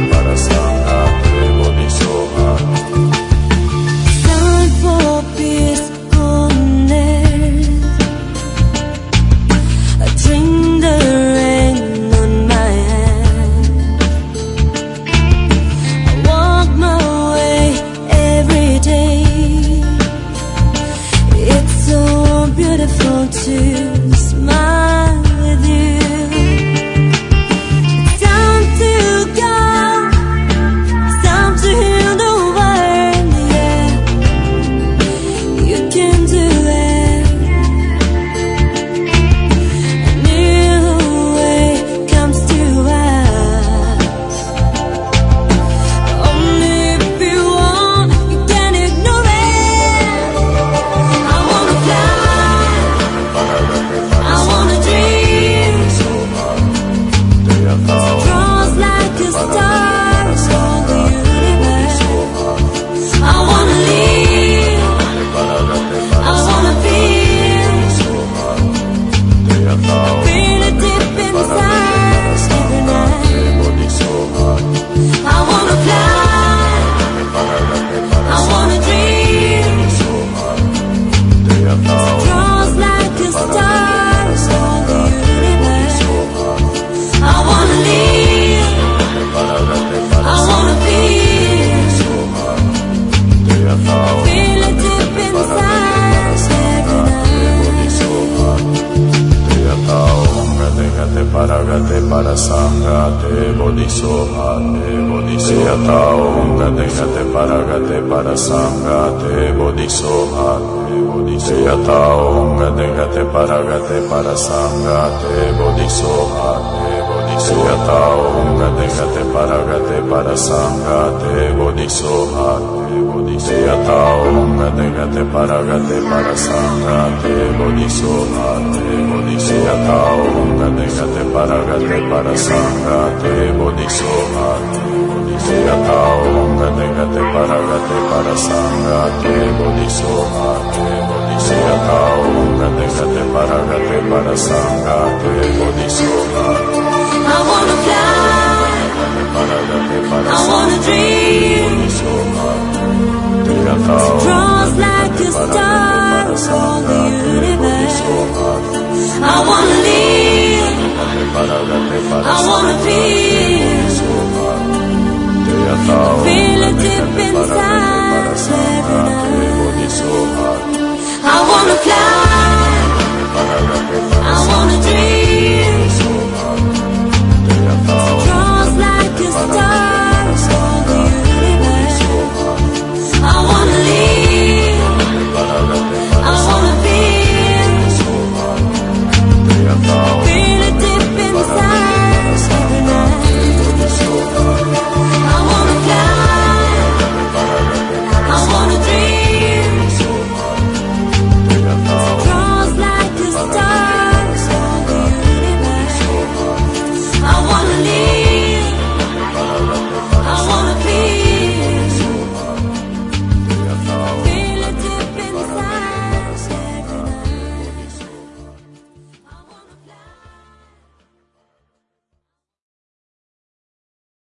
para sangha te bodhisoha. Stand for peacefulness. I drink the rain on my hand. I walk my way every day. It's so beautiful to smile with you. It's time to go. It's time to heal the world. Yeah, you can do it. A new way comes to us. Only if you want, you can ignore it. I wanna fly. I wanna dream. Cross like a star for the universe. I wanna live. I wanna feel. Feel it deep inside every night. I wanna fly. I wanna dream. Cross like a star for the universe. I wanna live. I wanna feel. Feel it deep inside every night. Paragate para sangha te bodhisoha te bodhisoha. Gadegate paragate para sangha te bodhisoha te bodhisoha. Gadegate paragate para sangha te bodhisoha te bodhisoha. Gadegate paragate para sangha te bodhisoha te bodhisoha. Gadegate paragate para sangha te bodhisoha te bodhisoha. Gadegate paragate para sangha te bodhisoha te bodhisoha. Gadegate paragate para sangha te bodhisoha te bodhisoha. Gadegate paragate para sangha te bodhisoha. I wanna fly.